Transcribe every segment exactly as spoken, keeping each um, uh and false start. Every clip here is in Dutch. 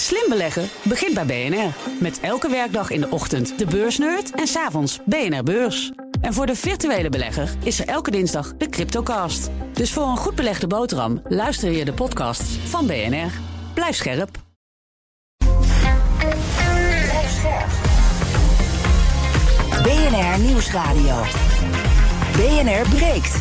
Slim beleggen begint bij B N R. Met elke werkdag in de ochtend de beursnerd en 's avonds B N R Beurs. En voor de virtuele belegger is er elke dinsdag de Cryptocast. Dus voor een goed belegde boterham luister je de podcasts van B N R. Blijf scherp. B N R Nieuwsradio. B N R breekt.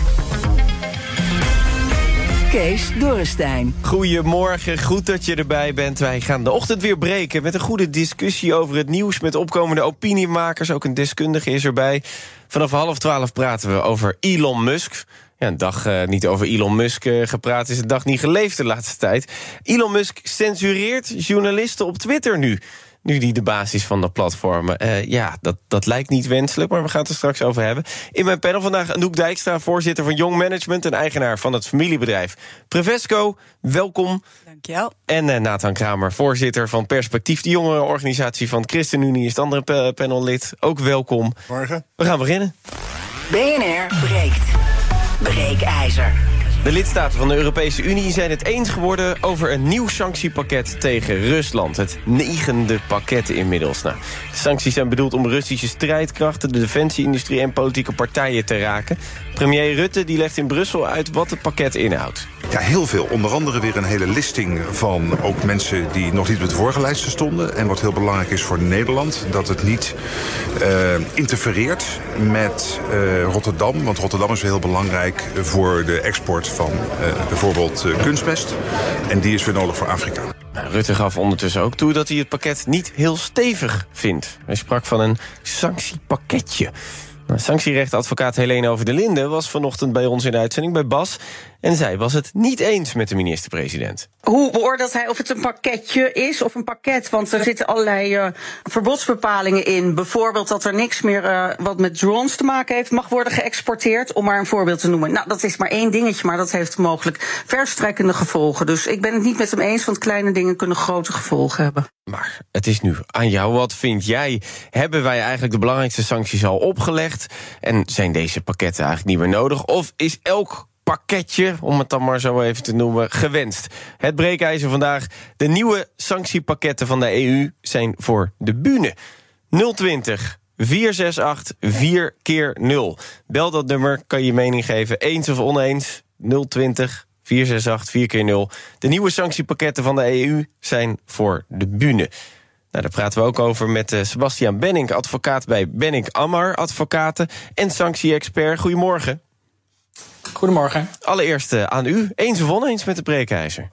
Kees Dorrestein. Goedemorgen, goed dat je erbij bent. Wij gaan de ochtend weer breken met een goede discussie over het nieuws met opkomende opiniemakers. Ook een deskundige is erbij. Vanaf half twaalf praten we over Elon Musk. Ja, een dag uh, niet over Elon Musk uh, gepraat is een dag niet geleefd de laatste tijd. Elon Musk censureert journalisten op Twitter nu. Nu die de basis van dat platform. Uh, ja, dat, dat lijkt niet wenselijk, maar we gaan het er straks over hebben. In mijn panel vandaag Anouk Dijkstra, voorzitter van Young Management en eigenaar van het familiebedrijf Prevesco. Welkom. Dankjewel. En uh, Nathan Kramer, voorzitter van Perspectief, de jongerenorganisatie van ChristenUnie, is het andere pa- panellid. Ook welkom. Morgen. We gaan beginnen. B N R breekt. Breekijzer. De lidstaten van de Europese Unie zijn het eens geworden over een nieuw sanctiepakket tegen Rusland. Het negende pakket inmiddels. Nou, de sancties zijn bedoeld om Russische strijdkrachten, de defensieindustrie en politieke partijen te raken. Premier Rutte die legt in Brussel uit wat het pakket inhoudt. Ja, heel veel. Onder andere weer een hele listing van ook mensen die nog niet op de voorgelijsten stonden. En wat heel belangrijk is voor Nederland, dat het niet uh, interfereert met uh, Rotterdam. Want Rotterdam is heel belangrijk voor de export van uh, bijvoorbeeld uh, kunstmest. En die is weer nodig voor Afrika. Nou, Rutte gaf ondertussen ook toe dat hij het pakket niet heel stevig vindt. Hij sprak van een sanctiepakketje. Nou, sanctierechtadvocaat Helene Over de Linden was vanochtend bij ons in de uitzending bij Bas. En zij was het niet eens met de minister-president. Hoe beoordeelt hij of het een pakketje is of een pakket? Want er zitten allerlei uh, verbodsbepalingen in. Bijvoorbeeld dat er niks meer uh, wat met drones te maken heeft mag worden geëxporteerd, om maar een voorbeeld te noemen. Nou, dat is maar één dingetje, maar dat heeft mogelijk verstrekkende gevolgen. Dus ik ben het niet met hem eens, want kleine dingen kunnen grote gevolgen hebben. Maar het is nu aan jou. Wat vind jij? Hebben wij eigenlijk de belangrijkste sancties al opgelegd? En zijn deze pakketten eigenlijk niet meer nodig? Of is elk pakketje, om het dan maar zo even te noemen, gewenst? Het breekijzer vandaag. De nieuwe sanctiepakketten van de E U zijn voor de bühne. nul twintig vier zes acht vier keer nul. Bel dat nummer, kan je je mening geven. Eens of oneens. nul twintig vier zes acht vier keer nul. De nieuwe sanctiepakketten van de E U zijn voor de bühne. Nou, daar praten we ook over met uh, Sebastiaan Benink, advocaat bij Benink Ammar Advocaten en sanctie-expert. Goedemorgen. Goedemorgen. Allereerst uh, aan u. Eens of oneens met de breekijzer?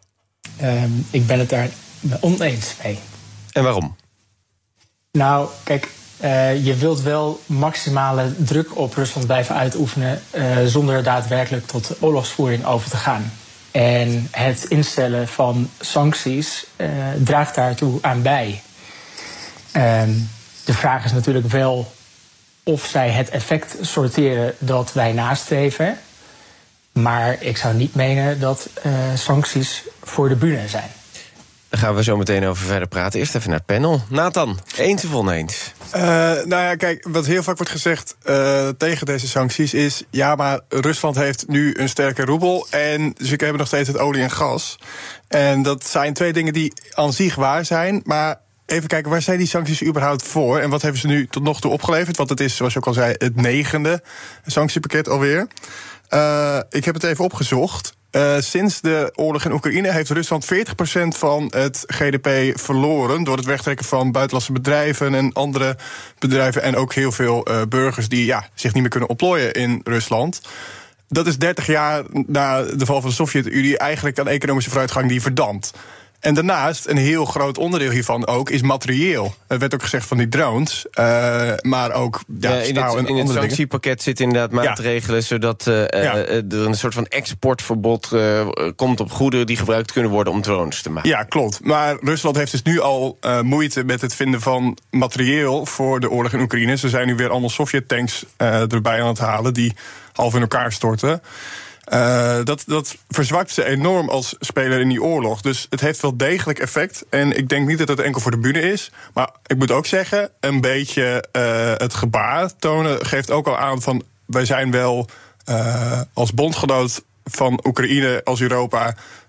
Um, ik ben het daar oneens mee. En waarom? Nou, kijk, uh, je wilt wel maximale druk op Rusland blijven uitoefenen Uh, zonder daadwerkelijk tot oorlogsvoering over te gaan. En het instellen van sancties uh, draagt daartoe aan bij. Um, de vraag is natuurlijk wel of zij het effect sorteren dat wij nastreven. Maar ik zou niet menen dat uh, sancties voor de bühne zijn. Daar gaan we zo meteen over verder praten. Eerst even naar het panel. Nathan, eens of oneens? Uh, nou ja, kijk, wat heel vaak wordt gezegd uh, tegen deze sancties is, ja, maar Rusland heeft nu een sterke roebel en ze hebben nog steeds het olie en gas. En dat zijn twee dingen die aan zich waar zijn, maar even kijken, waar zijn die sancties überhaupt voor? En wat hebben ze nu tot nog toe opgeleverd? Want het is, zoals je ook al zei, het negende sanctiepakket alweer. Uh, ik heb het even opgezocht. Uh, sinds de oorlog in Oekraïne heeft Rusland veertig procent van het G D P verloren door het wegtrekken van buitenlandse bedrijven en andere bedrijven en ook heel veel uh, burgers die ja, zich niet meer kunnen ontplooien in Rusland. Dat is dertig jaar na de val van de Sovjet-Unie eigenlijk aan economische vooruitgang die verdampt. En daarnaast, een heel groot onderdeel hiervan ook, is materieel. Er werd ook gezegd van die drones, uh, maar ook ja, ja, in staal het, en in het andere sanctiepakket zitten inderdaad maatregelen ja. zodat uh, ja. uh, er een soort van exportverbod uh, komt op goederen die gebruikt kunnen worden om drones te maken. Ja, klopt. Maar Rusland heeft dus nu al uh, moeite met het vinden van materieel voor de oorlog in Oekraïne. Ze zijn nu weer allemaal Sovjet-tanks uh, erbij aan het halen die half in elkaar storten. Uh, dat, dat verzwakt ze enorm als speler in die oorlog. Dus het heeft wel degelijk effect. En ik denk niet dat het enkel voor de bühne is. Maar ik moet ook zeggen, een beetje uh, het gebaar tonen geeft ook al aan van, wij zijn wel uh, als bondgenoot van Oekraïne, als Europa,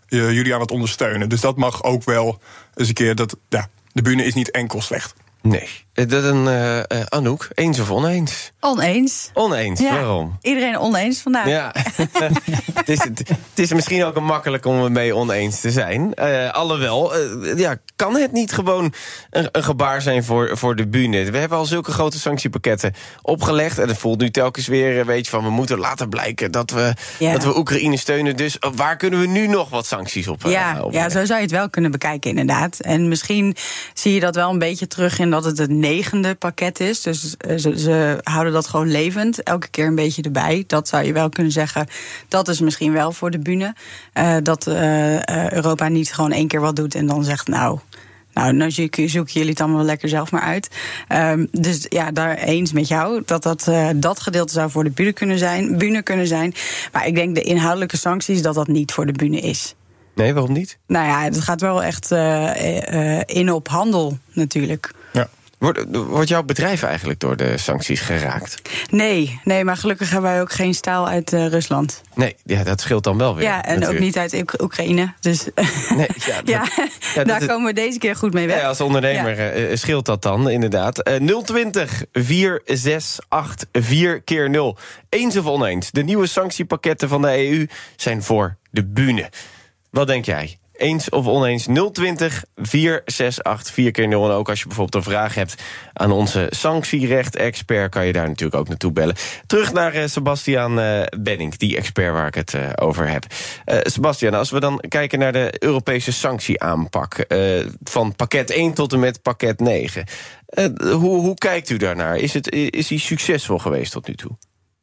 uh, jullie aan het ondersteunen. Dus dat mag ook wel eens een keer. Dat, ja, de bühne is niet enkel slecht. Nee. Dat een uh, uh, Anouk, eens of oneens? Oneens. Oneens, ja. Waarom? Iedereen oneens vandaag. Ja. het, is, het, het is misschien ook makkelijk om ermee oneens te zijn. Uh, alhoewel, uh, ja, kan het niet gewoon een, een gebaar zijn voor, voor de bühne? We hebben al zulke grote sanctiepakketten opgelegd. En het voelt nu telkens weer, weet je, van we moeten laten blijken dat we, ja. dat we Oekraïne steunen. Dus waar kunnen we nu nog wat sancties op? Ja, uh, op ja, zo zou je het wel kunnen bekijken, inderdaad. En misschien zie je dat wel een beetje terug in dat het het negende pakket is. Dus ze, ze houden dat gewoon levend. Elke keer een beetje erbij. Dat zou je wel kunnen zeggen. Dat is misschien wel voor de bühne. Uh, dat uh, Europa niet gewoon één keer wat doet en dan zegt, nou, nou, dan zoeken jullie het allemaal lekker zelf maar uit. Um, dus ja, daar eens met jou. Dat dat, uh, dat gedeelte zou voor de bühne kunnen zijn. Bühne kunnen zijn. Maar ik denk de inhoudelijke sancties dat dat niet voor de bühne is. Nee, waarom niet? Nou ja, het gaat wel echt uh, uh, in op handel natuurlijk. Ja. Wordt, wordt jouw bedrijf eigenlijk door de sancties geraakt? Nee, nee, maar gelukkig hebben wij ook geen staal uit uh, Rusland. Nee, ja, dat scheelt dan wel weer. Ja, en natuurlijk. ook niet uit Oek- Oekraïne. Dus nee, ja, dat, ja, ja, daar dat, komen we deze keer goed mee weg. Ja, als ondernemer ja. uh, scheelt dat dan, inderdaad. Uh, nul twintig, vier zes acht, vier keer nul. Eens of oneens? De nieuwe sanctiepakketten van de E U zijn voor de bühne. Wat denk jij? Eens of oneens? nul twintig, vier zes acht, vier keer nul. En ook als je bijvoorbeeld een vraag hebt aan onze sanctierecht-expert, kan je daar natuurlijk ook naartoe bellen. Terug naar uh, Sebastiaan uh, Benning, die expert waar ik het uh, over heb. Uh, Sebastiaan, als we dan kijken naar de Europese sanctieaanpak, Uh, van pakket één tot en met pakket negen. Uh, hoe, hoe kijkt u daarnaar? Is, het, is die succesvol geweest tot nu toe?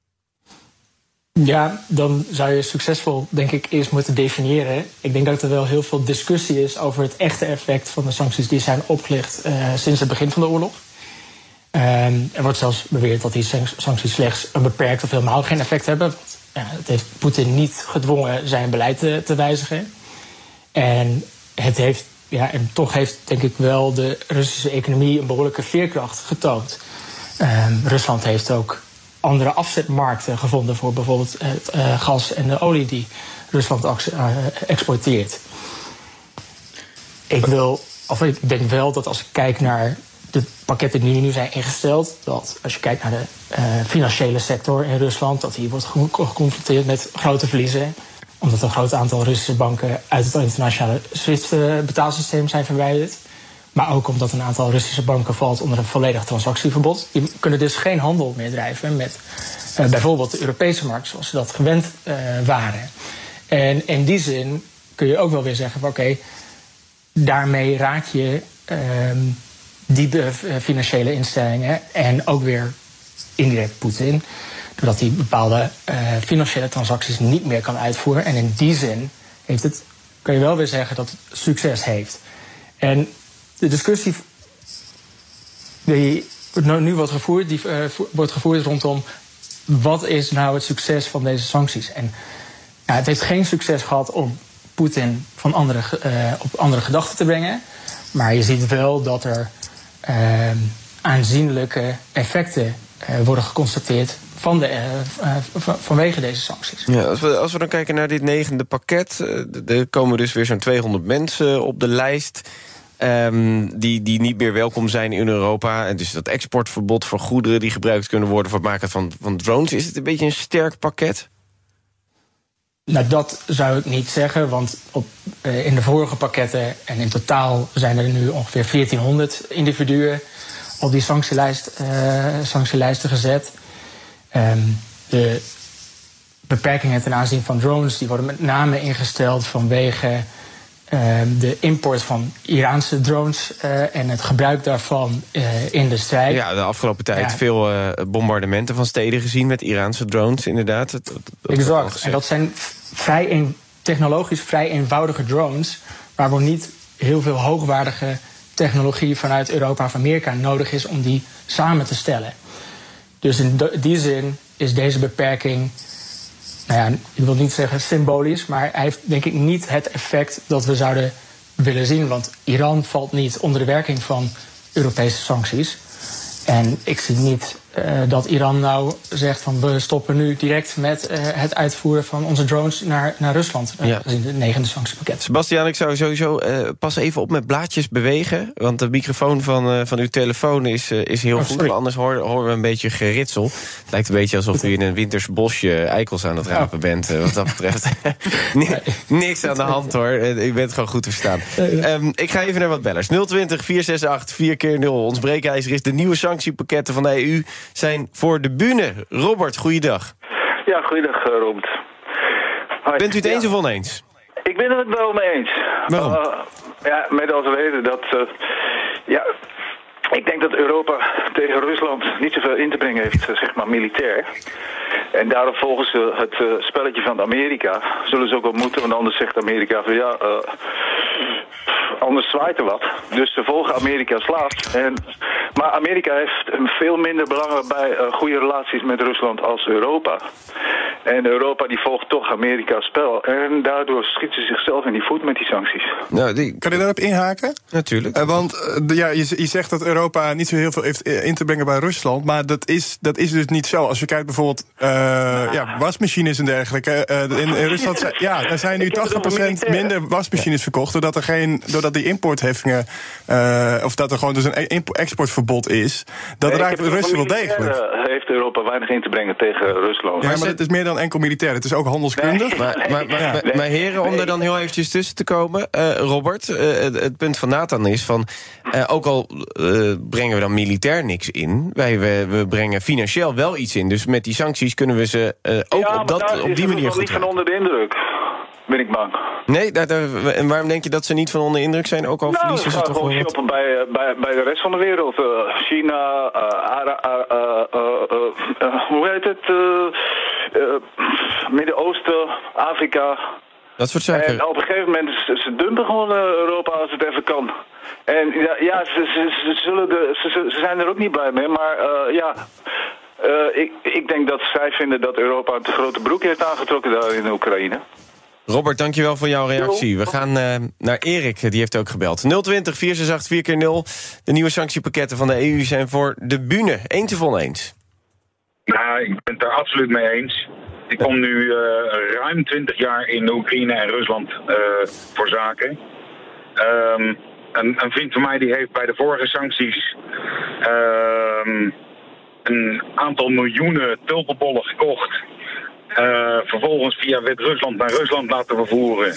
Ja, dan zou je succesvol, denk ik, eerst moeten definiëren. Ik denk dat er wel heel veel discussie is over het echte effect van de sancties die zijn opgelegd uh, sinds het begin van de oorlog. Um, er wordt zelfs beweerd dat die sancties slechts een beperkt of helemaal geen effect hebben. Want, ja, het heeft Poetin niet gedwongen zijn beleid te, te wijzigen. En het heeft, ja, en toch heeft, denk ik, wel de Russische economie een behoorlijke veerkracht getoond. Um, Rusland heeft ook andere afzetmarkten gevonden voor bijvoorbeeld het uh, gas en de olie die Rusland uh, exporteert. Ik wil, of ik denk wel dat als ik kijk naar de pakketten die nu zijn ingesteld, dat als je kijkt naar de uh, financiële sector in Rusland, dat die wordt geconfronteerd met grote verliezen, omdat een groot aantal Russische banken uit het internationale SWIFT-betaalsysteem zijn verwijderd. Maar ook omdat een aantal Russische banken valt onder een volledig transactieverbod. Die kunnen dus geen handel meer drijven met uh, bijvoorbeeld de Europese markt, zoals ze dat gewend uh, waren. En in die zin kun je ook wel weer zeggen van oké, okay, daarmee raak je uh, die uh, financiële instellingen en ook weer indirect Poetin, doordat hij bepaalde uh, financiële transacties niet meer kan uitvoeren. En in die zin heeft het, kun je wel weer zeggen dat het succes heeft. En de discussie die nu wordt gevoerd, die uh, wordt gevoerd rondom wat is nou het succes van deze sancties. En ja, het heeft geen succes gehad om Poetin van andere, uh, op andere gedachten te brengen. Maar je ziet wel dat er uh, aanzienlijke effecten uh, worden geconstateerd van de, uh, uh, vanwege deze sancties. Ja, als, we, als we dan kijken naar dit negende pakket, uh, er komen dus weer zo'n tweehonderd mensen op de lijst Um, die, die niet meer welkom zijn in Europa. En dus dat exportverbod voor goederen die gebruikt kunnen worden voor het maken van, van drones. Is het een beetje een sterk pakket? Nou, dat zou ik niet zeggen, want op, uh, in de vorige pakketten en in totaal zijn er nu ongeveer veertienhonderd individuen op die sanctielijst, uh, sanctielijsten gezet. Um, de beperkingen ten aanzien van drones die worden met name ingesteld vanwege Uh, de import van Iraanse drones uh, en het gebruik daarvan uh, in de strijd. Ja, de afgelopen tijd ja. veel uh, bombardementen van steden gezien met Iraanse drones, inderdaad. Dat, dat exact, en dat zijn vrij een, technologisch vrij eenvoudige drones, waarvoor niet heel veel hoogwaardige technologie vanuit Europa of Amerika nodig is om die samen te stellen. Dus in die zin is deze beperking, nou ja, ik wil niet zeggen symbolisch, maar hij heeft denk ik niet het effect dat we zouden willen zien. Want Iran valt niet onder de werking van Europese sancties. En ik zie niet uh, dat Iran nou zegt van we stoppen nu direct met uh, het uitvoeren van onze drones naar, naar Rusland. Uh, Ja. in het negende sanctiepakket. Sebastiaan, ik zou sowieso uh, pas even op met blaadjes bewegen. Want de microfoon van, uh, van uw telefoon is, uh, is heel Oh, goed. sorry. Anders horen, horen we een beetje geritsel. Het lijkt een beetje alsof u in een winters bosje eikels aan het rapen bent. Uh, wat dat betreft. Ni- niks aan de hand hoor. Uh, ik ben het gewoon goed te verstaan. Um, ik ga even naar wat bellers. nul twintig, vier zes acht, vier keer nul. Ons breekijzer is de nieuwe sanctiepakketten van de E U zijn voor de bühne. Robert, goeiedag. Ja, goeiedag uh, Robert. Hoi. Bent u het eens Ja. of oneens? Ik ben het wel mee eens. Waarom? Uh, ja, met als reden dat... Uh, ja, ik denk dat Europa tegen Rusland niet zoveel in te brengen heeft, uh, zeg maar, militair. En daarom volgen ze het uh, spelletje van Amerika. Zullen ze ook wel moeten, want anders zegt Amerika van ja... Uh, anders zwaait er wat. Dus ze volgen Amerika's laat. En, maar Amerika heeft veel minder belang bij uh, goede relaties met Rusland als Europa. En Europa die volgt toch Amerika's spel. En daardoor schiet ze zichzelf in die voet met die sancties. Nou, die... Kan je daarop inhaken? Natuurlijk. Uh, want uh, de, ja, je, je zegt dat Europa niet zo heel veel heeft in te brengen bij Rusland. Maar dat is, dat is dus niet zo. Als je kijkt bijvoorbeeld uh, ja. ja, wasmachines en dergelijke. Uh, in, in Rusland zijn, ja, er zijn nu tachtig procent minder wasmachines verkocht. Doordat er geen, doordat die importheffingen. Uh, of dat er gewoon dus een exportverbod is. Dat nee, raakt Rusland wel degelijk. Uh, heeft Europa weinig in te brengen tegen Rusland. Ja, maar het is meer dan enkel militair. Het is ook handelskundig. Nee. Maar, maar, maar, Ja. maar, maar heren, om er dan heel eventjes tussen te komen. Uh, Robert, uh, het, het punt van Nathan is van... Uh, ook al uh, brengen we dan militair niks in... Wij, we, we brengen financieel wel iets in. Dus met die sancties kunnen we ze uh, ook ja, op, dat, op die manier goed niet van onder de indruk, ben ik bang. Nee, daar, daar, en waarom denk je dat ze niet van onder indruk zijn? Ook al nou, verliezen ze gaan toch gewoon wel wat? shoppen bij, bij, bij de rest van de wereld. Uh, China, uh, Ara, uh, uh, uh, uh, hoe heet het? Uh, uh, Midden-Oosten, Afrika. Dat soort zaken. En op een gegeven moment, ze, ze dumpen gewoon uh, Europa als het even kan. En ja, ja ze, ze, ze, zullen de, ze, ze zijn er ook niet blij mee, maar uh, ja... Uh, ik, ik denk dat zij vinden dat Europa een te grote broek heeft aangetrokken daar in Oekraïne. Robert, dankjewel voor jouw reactie. We gaan uh, naar Erik, die heeft ook gebeld. nul twintig, vier zes acht, vier keer nul. De nieuwe sanctiepakketten van de E U zijn voor de bühne. Eens of oneens? Nou, ik ben het daar absoluut mee eens. Ik kom nu uh, ruim twintig jaar in Oekraïne en Rusland uh, voor zaken. Um, een, een vriend van mij die heeft bij de vorige sancties... Um, een aantal miljoenen tulpenbollen gekocht. Uh, vervolgens via Wit-Rusland naar Rusland laten vervoeren.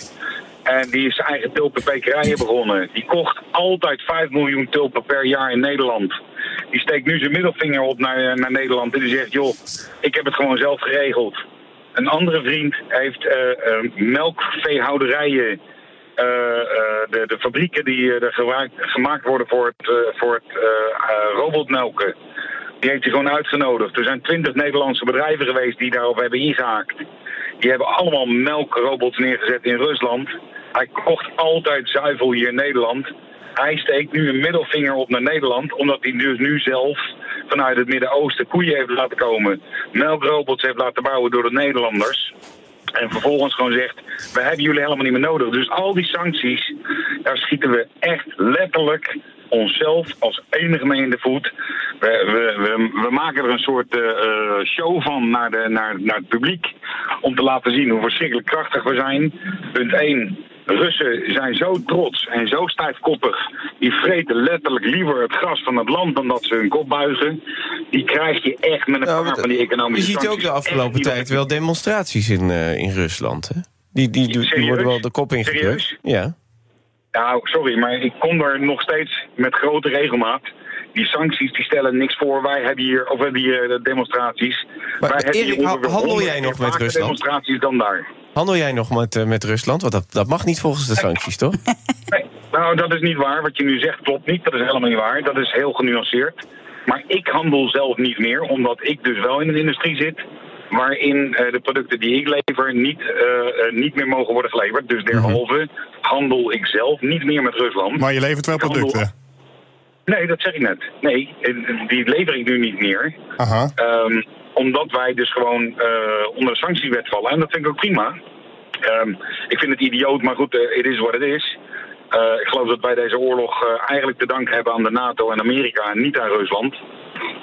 En die is zijn eigen tulpenkwekerijen begonnen. Die kocht altijd vijf miljoen tulpen per jaar in Nederland. Die steekt nu zijn middelvinger op naar, naar Nederland en die zegt, joh, ik heb het gewoon zelf geregeld. Een andere vriend heeft uh, uh, melkveehouderijen, uh, uh, de, de fabrieken die uh, er gemaakt, gemaakt worden voor het, uh, voor het uh, uh, robotmelken. Die heeft hij gewoon uitgenodigd. Er zijn twintig Nederlandse bedrijven geweest die daarop hebben ingehaakt. Die hebben allemaal melkrobots neergezet in Rusland. Hij kocht altijd zuivel hier in Nederland. Hij steekt nu een middelvinger op naar Nederland, omdat hij dus nu zelf vanuit het Midden-Oosten koeien heeft laten komen. Melkrobots heeft laten bouwen door de Nederlanders. En vervolgens gewoon zegt, we hebben jullie helemaal niet meer nodig. Dus al die sancties, daar schieten we echt letterlijk onszelf als enige mee in de voet. We, we, we, we maken er een soort uh, show van naar, de, naar, naar het publiek. Om te laten zien hoe verschrikkelijk krachtig we zijn. Punt één. Russen zijn zo trots en zo stijfkoppig. Die vreten letterlijk liever het gras van het land dan dat ze hun kop buigen. Die krijg je echt met een Nou, paar van die economische je ziet ook de afgelopen tijd wel demonstraties in, uh, in Rusland. Hè? Die, die, die, die worden wel de kop ingedrukt. Serieus? Ja. Nou, sorry, maar ik kom er nog steeds met grote regelmaat. Die sancties die stellen niks voor. Wij hebben hier, of we hebben hier de demonstraties. Maar Wij hebben Erik, hier ha- handel jij nog met vaker Rusland? demonstraties dan daar. Handel jij nog met, uh, met Rusland? Want dat, dat mag niet volgens de sancties, toch? Nee, nou, dat is niet waar. Wat je nu zegt klopt niet. Dat is helemaal niet waar. Dat is heel genuanceerd. Maar ik handel zelf niet meer, omdat ik dus wel in een industrie zit waarin uh, de producten die ik lever niet, uh, uh, niet meer mogen worden geleverd. Dus derhalve mm-hmm. handel ik zelf niet meer met Rusland. Maar je levert wel producten? Handel... Nee, dat zeg ik net. Nee, die lever ik nu niet meer. Aha. Um, omdat wij dus gewoon uh, onder de sanctiewet vallen. En dat vind ik ook prima. Um, ik vind het idioot, maar goed, het uh, is wat het is. Uh, ik geloof dat wij deze oorlog uh, eigenlijk te danken hebben aan de NATO en Amerika en niet aan Rusland.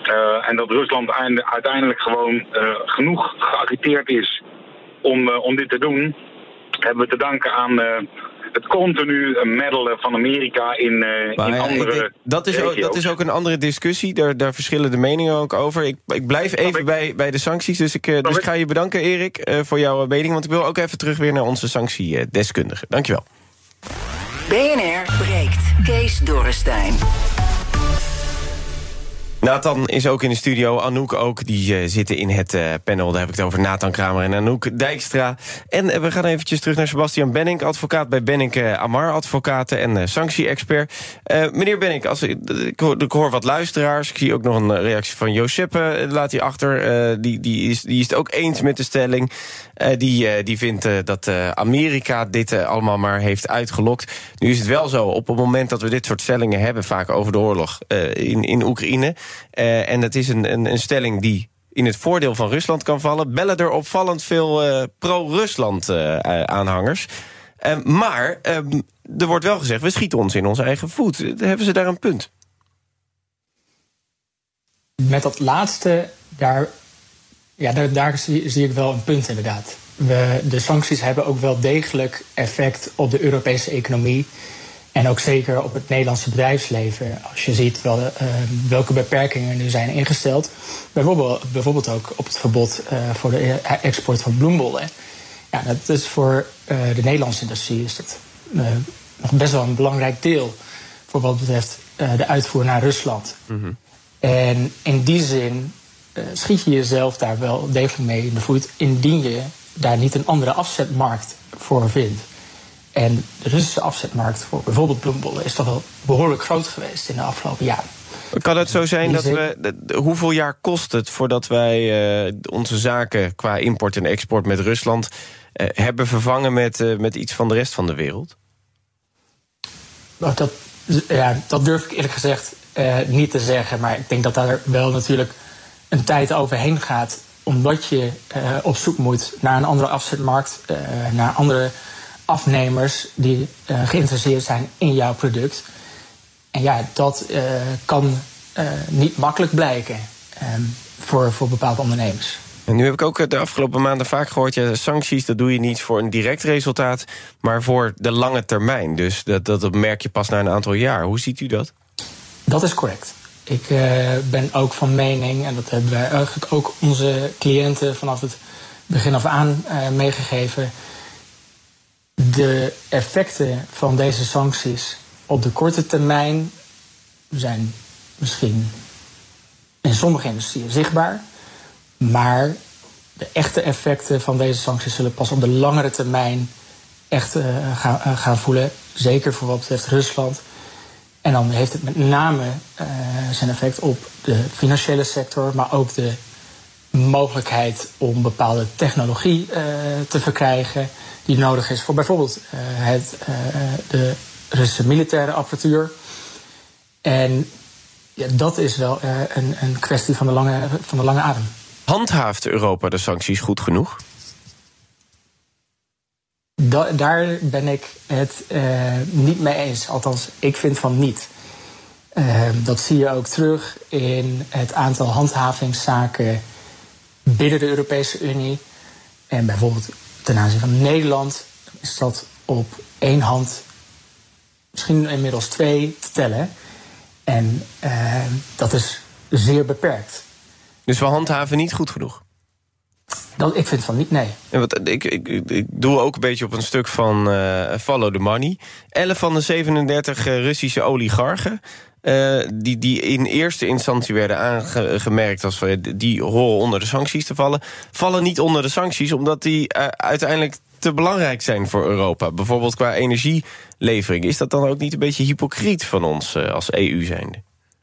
Uh, en dat Rusland uiteindelijk gewoon uh, genoeg geagiteerd is om, uh, om dit te doen, hebben we te danken aan uh, het continu meddelen van Amerika in, uh, in ja, andere denk, dat, is ook, dat is ook een andere discussie, daar, daar verschillen de meningen ook over. Ik, ik blijf even bij, bij de sancties, dus ik, uh, dus ik ga je bedanken, Erik, uh, voor jouw mening, want ik wil ook even terug weer naar onze sanctiedeskundige. Dankjewel. B N R breekt. Kees Dorrestein. Nathan is ook in de studio, Anouk ook, die uh, zitten in het uh, panel. Daar heb ik het over Nathan Kramer en Anouk Dijkstra. En uh, we gaan eventjes terug naar Sebastian Benink, advocaat bij Benink uh, Amar Advocaten en uh, sanctie-expert. Uh, meneer Benink, als, uh, ik, hoor, ik hoor wat luisteraars, ik zie ook nog een reactie van Josep, uh, laat hij achter. Uh, die, die, is, die is het ook eens met de stelling. Uh, die, uh, die vindt uh, dat uh, Amerika dit uh, allemaal maar heeft uitgelokt. Nu is het wel zo, op het moment dat we dit soort stellingen hebben, vaak over de oorlog uh, in, in Oekraïne, Uh, en dat is een, een, een stelling die in het voordeel van Rusland kan vallen, bellen er opvallend veel uh, pro-Rusland uh, uh, aanhangers. Uh, maar uh, er wordt wel gezegd, we schieten ons in onze eigen voet. Hebben ze daar een punt? Met dat laatste, daar, ja, daar, daar zie, zie ik wel een punt inderdaad. We, de sancties hebben ook wel degelijk effect op de Europese economie. En ook zeker op het Nederlandse bedrijfsleven. Als je ziet wel, uh, welke beperkingen nu zijn ingesteld. Bijvoorbeeld, bijvoorbeeld ook op het verbod uh, voor de export van bloembollen. Ja, dat is voor uh, de Nederlandse industrie is dat uh, nog best wel een belangrijk deel. Voor wat betreft uh, de uitvoer naar Rusland. Mm-hmm. En in die zin uh, schiet je jezelf daar wel degelijk mee in de voet, indien je daar niet een andere afzetmarkt voor vindt. En de Russische afzetmarkt voor bijvoorbeeld bloembollen is toch wel behoorlijk groot geweest in de afgelopen jaren. Kan het zo zijn dat we... Hoeveel jaar kost het voordat wij uh, onze zaken qua import en export met Rusland uh, hebben vervangen met, uh, met iets van de rest van de wereld? Dat, ja, dat durf ik eerlijk gezegd uh, niet te zeggen. Maar ik denk dat daar wel natuurlijk een tijd overheen gaat, omdat je uh, op zoek moet naar een andere afzetmarkt, uh, naar andere afnemers die uh, geïnteresseerd zijn in jouw product. En ja, dat uh, kan uh, niet makkelijk blijken um, voor, voor bepaalde ondernemers. En nu heb ik ook de afgelopen maanden vaak gehoord, ja, sancties, dat doe je niet voor een direct resultaat, maar voor de lange termijn. Dus dat, dat merk je pas na een aantal jaar. Hoe ziet u dat? Dat is correct. Ik uh, ben ook van mening, en dat hebben wij eigenlijk ook onze cliënten vanaf het begin af aan uh, meegegeven. De effecten van deze sancties op de korte termijn zijn misschien in sommige industrieën zichtbaar. Maar de echte effecten van deze sancties zullen pas op de langere termijn echt uh, gaan, uh, gaan voelen. Zeker voor wat betreft Rusland. En dan heeft het met name uh, zijn effect op de financiële sector, maar ook de mogelijkheid om bepaalde technologie uh, te verkrijgen die nodig is voor bijvoorbeeld uh, het, uh, de Russische militaire apparatuur. En ja, dat is wel uh, een, een kwestie van de, lange, van de lange adem. Handhaaft Europa de sancties goed genoeg? Da- daar ben ik het uh, niet mee eens. Althans, ik vind van niet. Uh, dat zie je ook terug in het aantal handhavingszaken binnen de Europese Unie. En bijvoorbeeld ten aanzien van Nederland is dat op één hand, misschien inmiddels twee, te tellen. En uh, dat is zeer beperkt. Dus we handhaven niet goed genoeg? Dat, ik vind van niet, nee. Ja, wat, ik, ik, ik doe ook een beetje op een stuk van uh, Follow the Money. elf van de zevenendertig Russische oligarchen, Uh, die, die in eerste instantie werden aangemerkt als uh, die horen onder de sancties te vallen, vallen niet onder de sancties omdat die uh, uiteindelijk te belangrijk zijn voor Europa. Bijvoorbeeld qua energielevering. Is dat dan ook niet een beetje hypocriet van ons uh, als E U zijnde?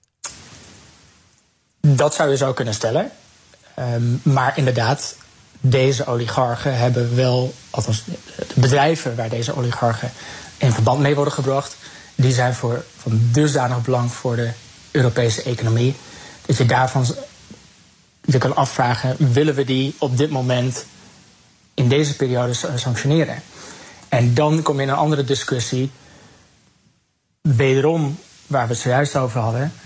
Dat zou je zo kunnen stellen. Um, maar inderdaad, deze oligarchen hebben wel, althans de bedrijven waar deze oligarchen in verband mee worden gebracht, die zijn voor, van dusdanig belang voor de Europese economie, dat je daarvan je kan afvragen, willen we die op dit moment in deze periode sanctioneren? En dan kom je in een andere discussie, wederom waar we het zojuist over hadden,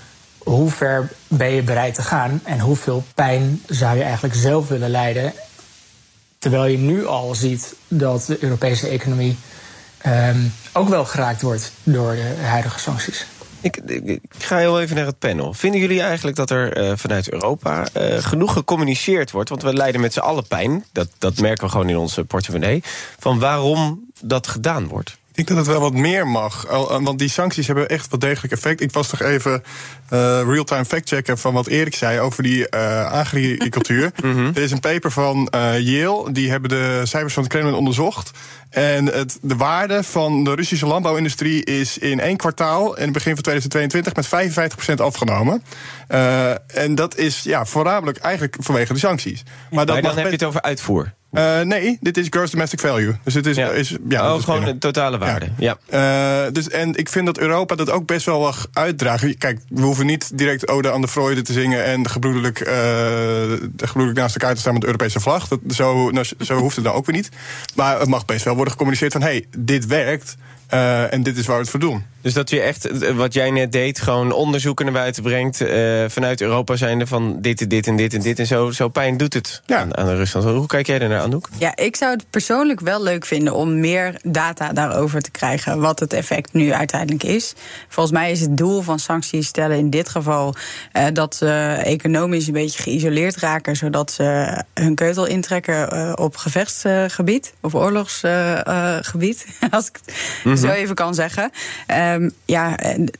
hoe ver ben je bereid te gaan en hoeveel pijn zou je eigenlijk zelf willen lijden, terwijl je nu al ziet dat de Europese economie um, ook wel geraakt wordt door de huidige sancties. Ik, ik, ik ga heel even naar het panel. Vinden jullie eigenlijk dat er uh, vanuit Europa uh, genoeg gecommuniceerd wordt? Want we lijden met z'n allen pijn, dat, dat merken we gewoon in onze portemonnee, van waarom dat gedaan wordt. Ik denk dat het wel wat meer mag, want die sancties hebben echt wel degelijk effect. Ik was toch even uh, real-time fact-checken van wat Erik zei over die uh, agricultuur. Mm-hmm. Er is een paper van uh, Yale, die hebben de cijfers van het Kremlin onderzocht. En het, de waarde van de Russische landbouwindustrie is in één kwartaal, in het begin van tweeduizend tweeëntwintig, met vijfenvijftig procent afgenomen. Uh, en dat is ja, voornamelijk eigenlijk vanwege de sancties. Maar, dat maar dan mag heb je het over uitvoer. Uh, nee, dit is gross domestic value. Dus het is, ja. is ja, oh, dus gewoon binnen. de totale waarde. Ja. Ja. Uh, dus, en ik vind dat Europa dat ook best wel mag uitdragen. Kijk, we hoeven niet direct Ode aan de Freude te zingen en gebroederlijk, uh, gebroederlijk naast elkaar te staan met de Europese vlag. Dat, zo, nou, zo hoeft het dan ook weer niet. Maar het mag best wel worden gecommuniceerd van, hé, hey, dit werkt. Uh, en dit is waar we het voor doen. Dus dat je echt, wat jij net deed, gewoon onderzoeken naar buiten brengt, uh, vanuit Europa zijnde van dit en dit en dit en dit en zo, zo pijn doet het ja. aan, aan Rusland. Hoe kijk jij er naar, Anouk? Ja, ik zou het persoonlijk wel leuk vinden om meer data daarover te krijgen, wat het effect nu uiteindelijk is. Volgens mij is het doel van sancties stellen in dit geval uh, dat ze economisch een beetje geïsoleerd raken, zodat ze hun keutel intrekken uh, op gevechtsgebied of oorlogsgebied, uh, uh, als ik het mm-hmm. zo even kan zeggen. Um, ja,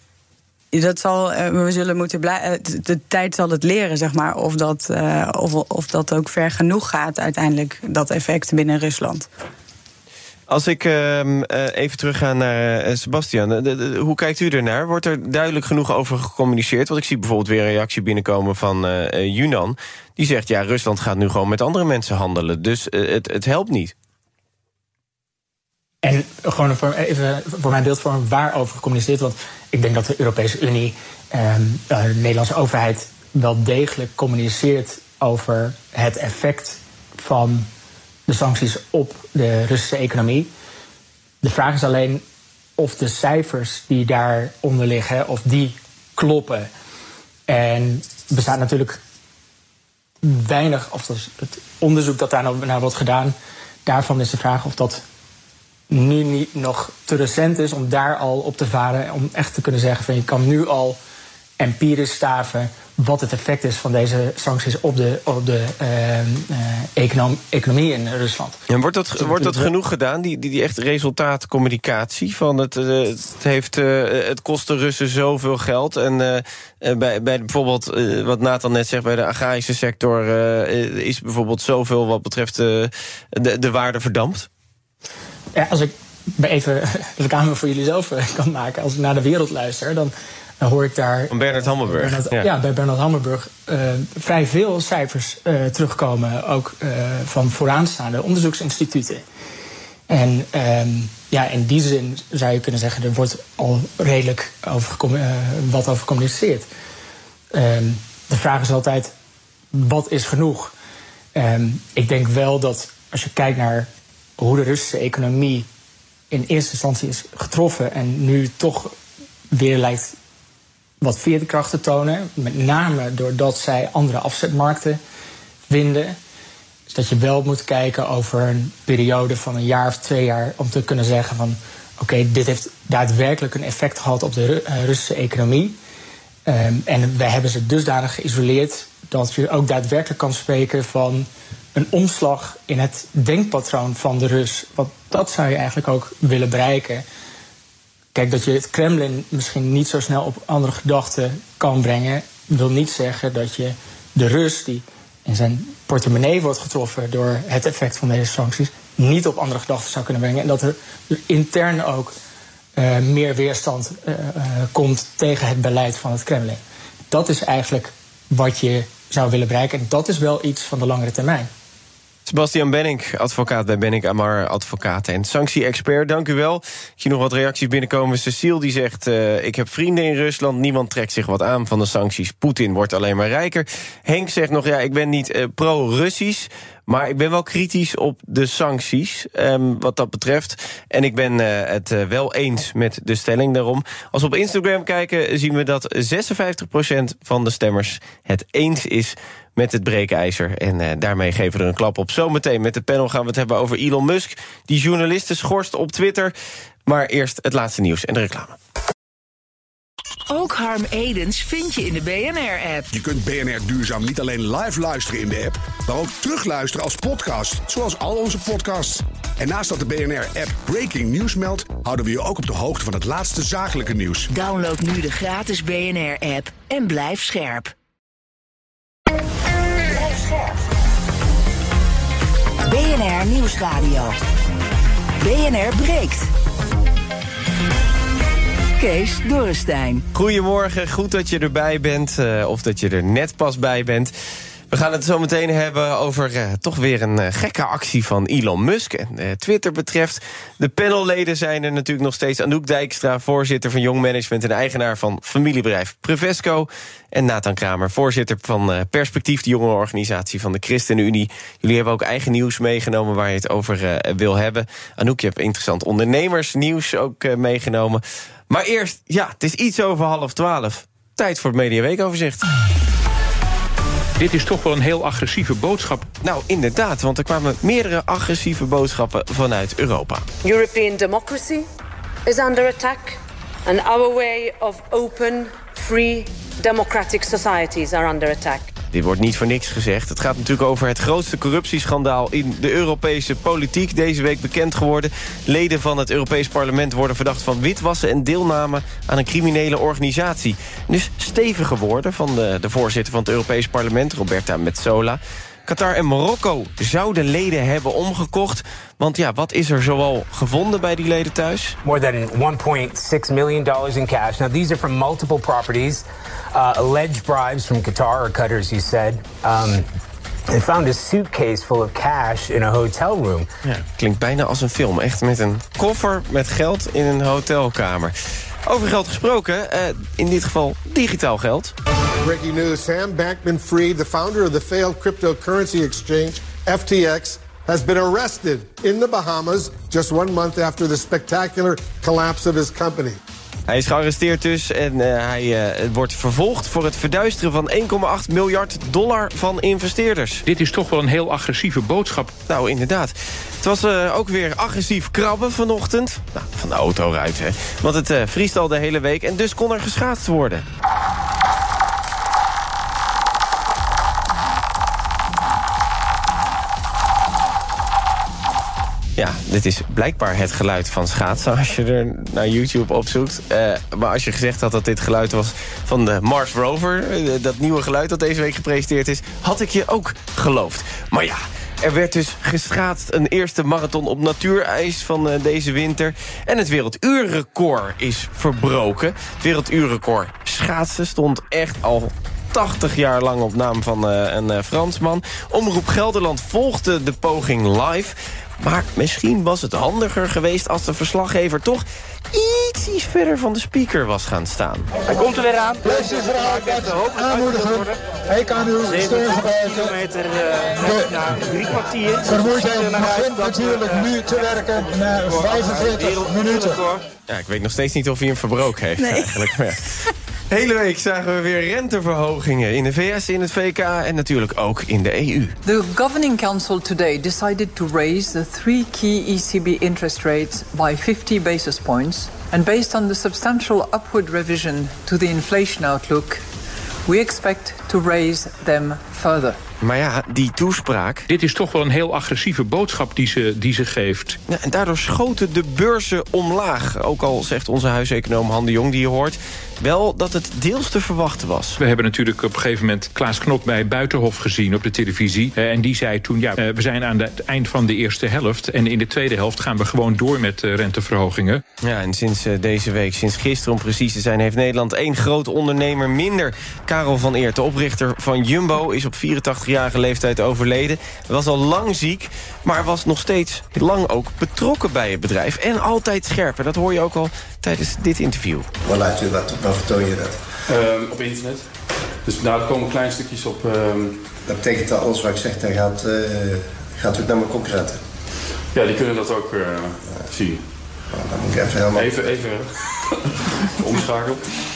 dat zal, uh, we zullen moeten blij- de, de tijd zal het leren, zeg maar, of dat, uh, of, of dat ook ver genoeg gaat uiteindelijk, dat effect binnen Rusland. Als ik uh, uh, even terugga naar uh, Sebastian, de, de, hoe kijkt u ernaar? Wordt er duidelijk genoeg over gecommuniceerd? Want ik zie bijvoorbeeld weer een reactie binnenkomen van uh, uh, Yunan. Die zegt, ja, Rusland gaat nu gewoon met andere mensen handelen. Dus uh, het, het helpt niet. En gewoon voor, even voor mijn beeldvorm waarover gecommuniceerd. Want ik denk dat de Europese Unie, eh, de Nederlandse overheid, wel degelijk communiceert over het effect van de sancties op de Russische economie. De vraag is alleen of de cijfers die daaronder liggen, of die kloppen. En er bestaat natuurlijk weinig, of het onderzoek dat daar naar wordt gedaan, daarvan is de vraag of dat nu niet nog te recent is om daar al op te varen, om echt te kunnen zeggen van je kan nu al empirisch staven wat het effect is van deze sancties op de, op de uh, uh, econom- economie in Rusland. En wordt dat, wordt dat genoeg gedaan, die, die, die echt resultaatcommunicatie? Van het, uh, het, heeft, uh, het kost de Russen zoveel geld. En uh, bij, bij bijvoorbeeld, uh, wat Nathan net zegt, bij de agrarische sector uh, is bijvoorbeeld zoveel wat betreft uh, de, de waarde verdampt? Ja, als ik even reclame voor jullie zelf kan maken, als ik naar de wereld luister, dan Dan hoor ik daar van Bernard Hammelburg. Bernard, ja. ja, bij Bernard Hammelburg uh, vrij veel cijfers uh, terugkomen, ook uh, van vooraanstaande onderzoeksinstituten. En um, ja, in die zin zou je kunnen zeggen, er wordt al redelijk over gecom- uh, wat over gecommuniceerd. Um, de vraag is altijd, wat is genoeg? Um, ik denk wel dat als je kijkt naar hoe de Russische economie in eerste instantie is getroffen en nu toch weer lijkt wat veerkracht te tonen, met name doordat zij andere afzetmarkten vinden, is dat je wel moet kijken over een periode van een jaar of twee jaar om te kunnen zeggen van oké, okay, dit heeft daadwerkelijk een effect gehad op de Ru- uh, Russische economie. Um, en wij hebben ze dusdanig geïsoleerd dat je ook daadwerkelijk kan spreken van een omslag in het denkpatroon van de Rus. Want dat zou je eigenlijk ook willen bereiken. Kijk, dat je het Kremlin misschien niet zo snel op andere gedachten kan brengen, wil niet zeggen dat je de Rus, die in zijn portemonnee wordt getroffen door het effect van deze sancties, niet op andere gedachten zou kunnen brengen. En dat er intern ook uh, meer weerstand uh, uh, komt tegen het beleid van het Kremlin. Dat is eigenlijk wat je zou willen bereiken. En dat is wel iets van de langere termijn. Sebastian Benink, advocaat bij Benink Amar Advocaten en sanctie-expert. Dank u wel. Ik zie nog wat reacties binnenkomen. Cecile die zegt, uh, ik heb vrienden in Rusland, niemand trekt zich wat aan van de sancties. Poetin wordt alleen maar rijker. Henk zegt nog, ja, ik ben niet uh, pro-Russisch, Maar ik ben wel kritisch op de sancties, um, wat dat betreft. En ik ben uh, het uh, wel eens met de stelling daarom. Als we op Instagram kijken, zien we dat zesenvijftig procent van de stemmers het eens is met het breekijzer. En uh, daarmee geven we er een klap op. Zometeen met de panel gaan we het hebben over Elon Musk, die journalisten schorst op Twitter. Maar eerst het laatste nieuws en de reclame. Ook Harm Edens vind je in de B N R-app. Je kunt B N R Duurzaam niet alleen live luisteren in de app, maar ook terugluisteren als podcast, zoals al onze podcasts. En naast dat de B N R-app Breaking News meldt, houden we je ook op de hoogte van het laatste zakelijke nieuws. Download nu de gratis B N R-app en blijf scherp. Blijf scherp. B N R Nieuwsradio. B N R breekt. Kees Dorrestein. Goedemorgen, goed dat je erbij bent, uh, of dat je er net pas bij bent. We gaan het zo meteen hebben over uh, toch weer een uh, gekke actie van Elon Musk en uh, Twitter betreft. De panelleden zijn er natuurlijk nog steeds. Anouk Dijkstra, voorzitter van Young Management en eigenaar van familiebedrijf Prevesco. En Nathan Kramer, voorzitter van uh, Perspectief, de jongerenorganisatie van de ChristenUnie. Jullie hebben ook eigen nieuws meegenomen waar je het over uh, wil hebben. Anouk, je hebt interessant ondernemersnieuws ook uh, meegenomen. Maar eerst, ja, het is iets over half twaalf. Tijd voor het Mediaweekoverzicht. Dit is toch wel een heel agressieve boodschap. Nou, inderdaad, want er kwamen meerdere agressieve boodschappen vanuit Europa. European democracy is under attack. And our way of open, free, democratic societies are under attack. Dit wordt niet voor niks gezegd. Het gaat natuurlijk over het grootste corruptieschandaal in de Europese politiek. Deze week bekend geworden. Leden van het Europees Parlement worden verdacht van witwassen en deelname aan een criminele organisatie. Dus stevige woorden van de, de voorzitter van het Europees Parlement, Roberta Metsola. Qatar en Marokko zouden leden hebben omgekocht. Want ja, wat is er zoal gevonden bij die leden thuis? More than one point six million dollars in cash. Now, these are from multiple properties. Uh, alleged bribes from Qatar, or Qatar, as you said. Um, they found a suitcase full of cash in a hotel room. Ja, klinkt bijna als een film. Echt met een koffer met geld in een hotelkamer. Over geld gesproken, uh, in dit geval digitaal geld. Breaking news, Sam Bankman-Fried, the founder of the failed cryptocurrency exchange F T X, has been arrested in the Bahamas just one month after the spectacular collapse of his company. Hij is gearresteerd dus en uh, hij uh, wordt vervolgd voor het verduisteren van één komma acht miljard dollar van investeerders. Dit is toch wel een heel agressieve boodschap. Nou, inderdaad. Het was uh, ook weer agressief krabben vanochtend. Nou, van de auto eruit, hè. Want het uh, vriest al de hele week en dus kon er geschaatst worden. Ja, dit is blijkbaar het geluid van schaatsen als je er naar YouTube opzoekt. Uh, maar als je gezegd had dat dit geluid was van de Mars Rover, uh, dat nieuwe geluid dat deze week gepresenteerd is, had ik je ook geloofd. Maar ja, er werd dus geschaatst, een eerste marathon op natuurijs van uh, deze winter. En het werelduurrecord is verbroken. Het werelduurrecord schaatsen stond echt al tachtig jaar lang op naam van uh, een uh, Fransman. Omroep Gelderland volgde de poging live. Maar misschien was het handiger geweest als de verslaggever toch iets verder van de speaker was gaan staan. Hij komt er weer aan. Blijf aanmoedigen. Hij kan uw steun gebruiken. kilometer uh, na drie kwartier. Vermoeidheid begint natuurlijk nu te werken na vijfenveertig minuten. Ja, ik weet nog steeds niet of hij hem verbroken heeft nee. eigenlijk. Maar ja. Hele week zagen we weer renteverhogingen in de V S, in het V K en natuurlijk ook in de E U. The Governing Council today decided to raise the three key E C B interest rates by fifty basis points. And based on the substantial upward revision to the inflation outlook, we expect to raise them further. Maar ja, die toespraak... Dit is toch wel een heel agressieve boodschap die ze, die ze geeft. Ja, en daardoor schoten de beurzen omlaag. Ook al zegt onze huiseconoom Han de Jong, die je hoort, wel dat het deels te verwachten was. We hebben natuurlijk op een gegeven moment Klaas Knot bij Buitenhof gezien op de televisie. En die zei toen, ja, we zijn aan het eind van de eerste helft. En in de tweede helft gaan we gewoon door met renteverhogingen. Ja, en sinds deze week, sinds gisteren om precies te zijn, heeft Nederland één groot ondernemer minder. Karel van Eert, de oprichter van Jumbo, is op vierentachtigjarige leeftijd overleden. Hij was al lang ziek, maar was nog steeds lang ook betrokken bij het bedrijf. En altijd scherp. En dat hoor je ook al tijdens dit interview. Waar laat je dat? Waar vertel je dat? Uh, op internet. Dus nou, er komen kleine stukjes op. Uh... Dat betekent dat alles wat ik zeg, dan gaat, uh, gaat ook naar mijn concurrenten. Ja, die kunnen dat ook uh, zien. Nou, dan moet ik even helemaal... Even, even omschakelen.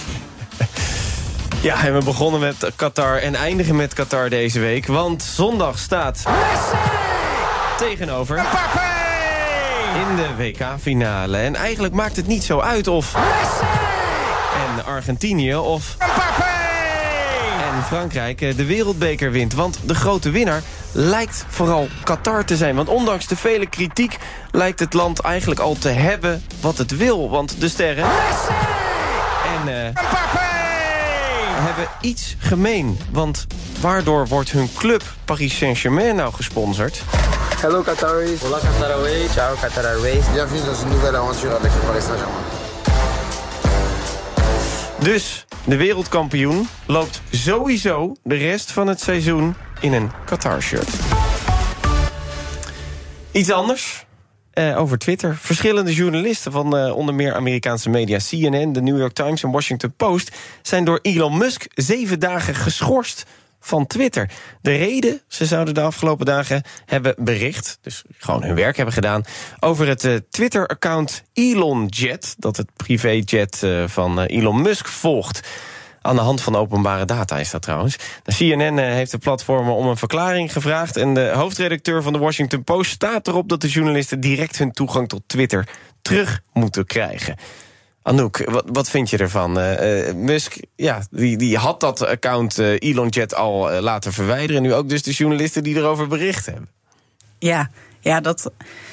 Ja, en we begonnen met Qatar en eindigen met Qatar deze week. Want zondag staat Messi tegenover Mbappé in de W K-finale. En eigenlijk maakt het niet zo uit of Messi en Argentinië of Mbappé en Frankrijk de wereldbeker wint. Want de grote winnaar lijkt vooral Qatar te zijn. Want ondanks de vele kritiek lijkt het land eigenlijk al te hebben wat het wil. Want de sterren Messi en uh, Mbappé hebben iets gemeen. Want waardoor wordt hun club Paris Saint-Germain nou gesponsord? Hello Qataris. Hola Qataris. Ciao Qataris. Bienvenue dans une nouvelle aventure avec le Paris Saint-Germain. Dus de wereldkampioen loopt sowieso de rest van het seizoen in een Qatar-shirt. Iets anders. Uh, over Twitter. Verschillende journalisten van uh, onder meer Amerikaanse media C N N, de New York Times en Washington Post zijn door Elon Musk zeven dagen geschorst van Twitter. De reden, ze zouden de afgelopen dagen hebben bericht, dus gewoon hun werk hebben gedaan, over het uh, Twitter-account ElonJet, dat het privéjet uh, van uh, Elon Musk volgt. Aan de hand van openbare data is dat trouwens. De C N N heeft de platformen om een verklaring gevraagd en de hoofdredacteur van de Washington Post staat erop dat de journalisten direct hun toegang tot Twitter terug moeten krijgen. Anouk, wat, wat vind je ervan? Uh, uh, Musk, ja, die, die had dat account uh, ElonJet al uh, laten verwijderen. Nu ook dus de journalisten die erover bericht hebben. Ja, ja, dat...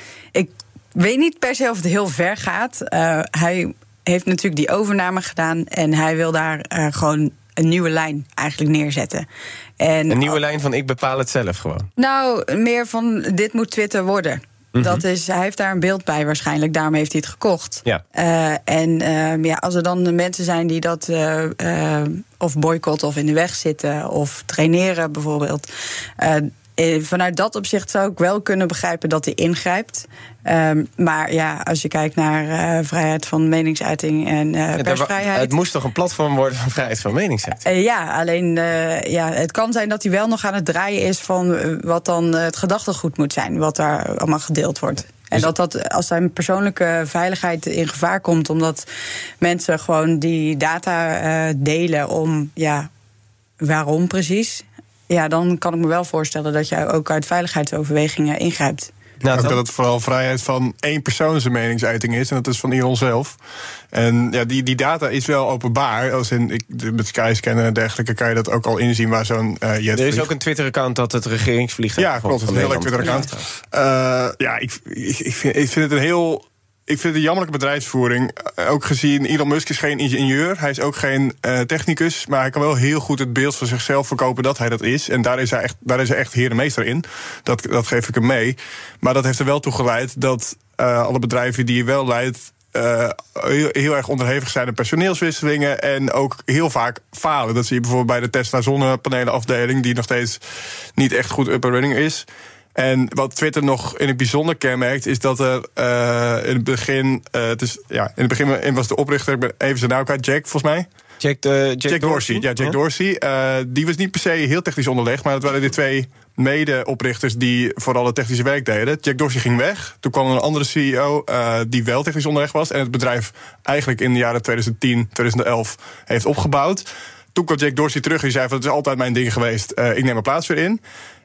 Ik weet niet per se of het heel ver gaat. Uh, hij heeft natuurlijk die overname gedaan en hij wil daar uh, gewoon een nieuwe lijn eigenlijk neerzetten. En, een nieuwe lijn van ik bepaal het zelf gewoon? Nou, meer van dit moet Twitter worden. Mm-hmm. Dat is, hij heeft daar een beeld bij waarschijnlijk, daarom heeft hij het gekocht. Ja. Uh, en uh, ja, als er dan de mensen zijn die dat uh, uh, of boycotten of in de weg zitten of traineren bijvoorbeeld, Uh, vanuit dat opzicht zou ik wel kunnen begrijpen dat hij ingrijpt. Um, maar ja, als je kijkt naar uh, vrijheid van meningsuiting en uh, persvrijheid. Het moest toch een platform worden van vrijheid van meningsuiting? Uh, ja, alleen uh, ja, het kan zijn dat hij wel nog aan het draaien is van uh, wat dan uh, het gedachtegoed moet zijn, wat daar allemaal gedeeld wordt. En dat dat als zijn persoonlijke veiligheid in gevaar komt, omdat mensen gewoon die data uh, delen om, ja, waarom precies? Ja, dan kan ik me wel voorstellen dat je ook uit veiligheidsoverwegingen ingrijpt. Nou, ook dat het vooral vrijheid van één persoon zijn meningsuiting is. En dat is van Elon zelf. En ja, die, die data is wel openbaar. Als in, ik, met Skyscanner en dergelijke kan je dat ook al inzien waar zo'n uh, jet vliegt. Er is ook een Twitter-account dat het regeringsvliegtuig. Ja, klopt. Het is een heel leuk Twitter-account. Ja, uh, ja ik, ik, ik, vind, ik vind het een heel... Ik vind het een jammerlijke bedrijfsvoering. Ook gezien, Elon Musk is geen ingenieur. Hij is ook geen uh, technicus. Maar hij kan wel heel goed het beeld van zichzelf verkopen dat hij dat is. En daar is hij echt, daar is hij echt herenmeester in. Dat, dat geef ik hem mee. Maar dat heeft er wel toe geleid dat uh, alle bedrijven die hij wel leidt Uh, heel, heel erg onderhevig zijn aan personeelswisselingen en ook heel vaak falen. Dat zie je bijvoorbeeld bij de Tesla zonnepanelenafdeling, die nog steeds niet echt goed up and running is. En wat Twitter nog in het bijzonder kenmerkt, is dat er uh, in het begin, uh, het is, ja, in het begin was de oprichter, ik ben even zijn naam kwijt, Jack volgens mij. Jack, uh, Jack, Jack Dorsey. Ja, Jack Dorsey. Uh, die was niet per se heel technisch onderlegd, maar dat waren de twee mede-oprichters die vooral het technische werk deden. Jack Dorsey ging weg. Toen kwam een andere C E O uh, die wel technisch onderlegd was en het bedrijf eigenlijk in de jaren twintig tien, twintig elf heeft opgebouwd. Toen kwam Jack Dorsey terug en die zei van, het is altijd mijn ding geweest. Uh, ik neem mijn plaats weer in.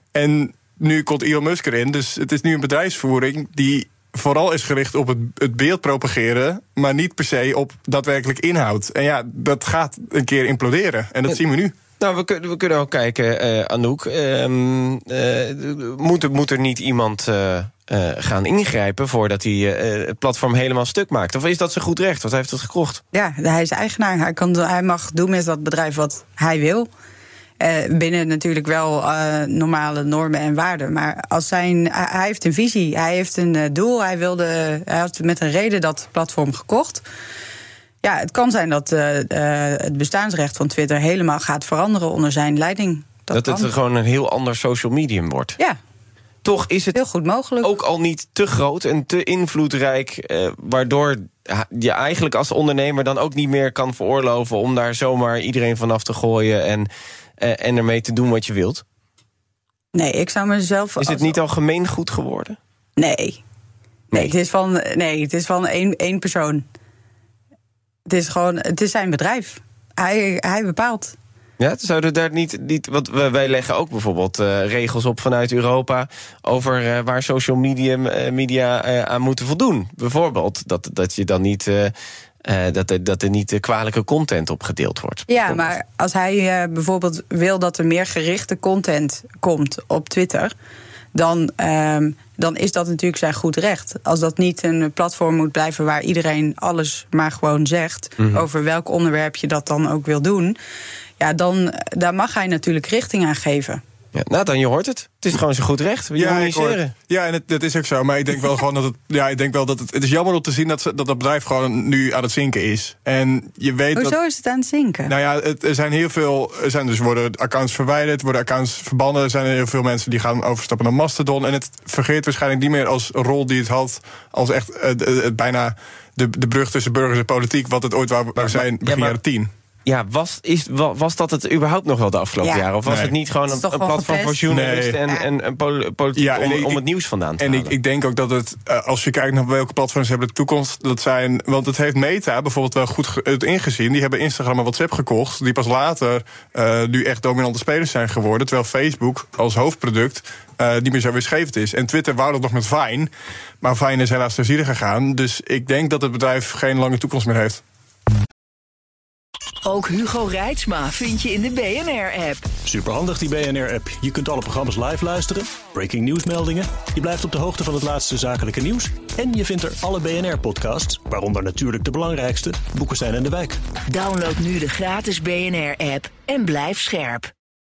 En nu komt Elon Musk erin, dus het is nu een bedrijfsvoering die vooral is gericht op het, het beeld propageren, maar niet per se op daadwerkelijk inhoud. En ja, dat gaat een keer imploderen. En dat ja. zien we nu. Nou, we, kunnen, we kunnen ook kijken, uh, Anouk. Um, uh, moet, moet er niet iemand uh, uh, gaan ingrijpen voordat hij uh, het platform helemaal stuk maakt? Of is dat zijn goed recht? Want hij heeft het gekocht. Ja, hij is eigenaar. Hij, kan, hij mag doen met dat bedrijf wat hij wil. Uh, binnen natuurlijk wel uh, normale normen en waarden. Maar als zijn, uh, hij heeft een visie, hij heeft een uh, doel. Hij, wilde, hij had met een reden dat platform gekocht. Ja, het kan zijn dat uh, uh, het bestaansrecht van Twitter helemaal gaat veranderen onder zijn leiding. Dat, dat het gewoon een heel ander social medium wordt. Ja. Toch is het heel goed mogelijk. Ook al niet te groot en te invloedrijk, uh, waardoor je eigenlijk als ondernemer dan ook niet meer kan veroorloven om daar zomaar iedereen vanaf te gooien en uh, en ermee te doen wat je wilt? Nee, ik zou mezelf... Is het niet al gemeengoed geworden? Nee. Nee, nee. Het is van, nee, het is van één, één persoon. Het is gewoon, het is zijn bedrijf. Hij, hij bepaalt. Ja, zouden daar niet, niet... Want wij leggen ook bijvoorbeeld uh, regels op vanuit Europa... over uh, waar social media, uh, media uh, aan moeten voldoen. Bijvoorbeeld dat, dat je dan niet... Uh, Uh, dat, er, dat er niet uh, kwalijke content op gedeeld wordt. Ja, maar als hij uh, bijvoorbeeld wil dat er meer gerichte content komt op Twitter... Dan, um, dan is dat natuurlijk zijn goed recht. Als dat niet een platform moet blijven waar iedereen alles maar gewoon zegt... Mm-hmm. over welk onderwerp je dat dan ook wil doen... ja, dan daar mag hij natuurlijk richting aan geven. Ja, Nathan, je hoort het. Het is gewoon zijn goed recht. We ja, ik hoor, ja, en het, dat is ook zo. Maar ik denk wel gewoon dat het. Ja, ik denk wel dat het. Het is jammer om te zien dat ze, dat, dat bedrijf gewoon nu aan het zinken is. En je weet. Hoezo dat, is het aan het zinken? Nou ja, het, er zijn heel veel. Er zijn dus worden accounts verwijderd, worden accounts verbannen. Er zijn heel veel mensen die gaan overstappen naar Mastodon. En het vergeet waarschijnlijk niet meer als rol die het had. Als echt uh, uh, uh, bijna de, de brug tussen burgers en politiek. Wat het ooit wou waar zijn begin jaren tien. Ja, was, is, was dat het überhaupt nog wel de afgelopen ja. jaren? Of was nee. het niet gewoon een, een platform voor journalisten nee. en, en, en politiek ja, en om, ik, om het nieuws vandaan te en halen? En ik, ik denk ook dat het, uh, als je kijkt naar welke platforms hebben de toekomst, dat zijn, want het heeft Meta bijvoorbeeld wel goed ge, het ingezien. Die hebben Instagram en WhatsApp gekocht, die pas later uh, nu echt dominante spelers zijn geworden. Terwijl Facebook als hoofdproduct uh, niet meer zo winstgevend is. En Twitter wou dat nog met Vine, maar Vine is helaas ter ziele gegaan. Dus ik denk dat het bedrijf geen lange toekomst meer heeft. Ook Hugo Reitsma vind je in de B N R-app. Superhandig die B N R-app. Je kunt alle programma's live luisteren, breaking nieuwsmeldingen. Je blijft op de hoogte van het laatste zakelijke nieuws. En je vindt er alle B N R-podcasts, waaronder natuurlijk de belangrijkste, Boekenstein en de Wijk. Download nu de gratis B N R-app en blijf scherp.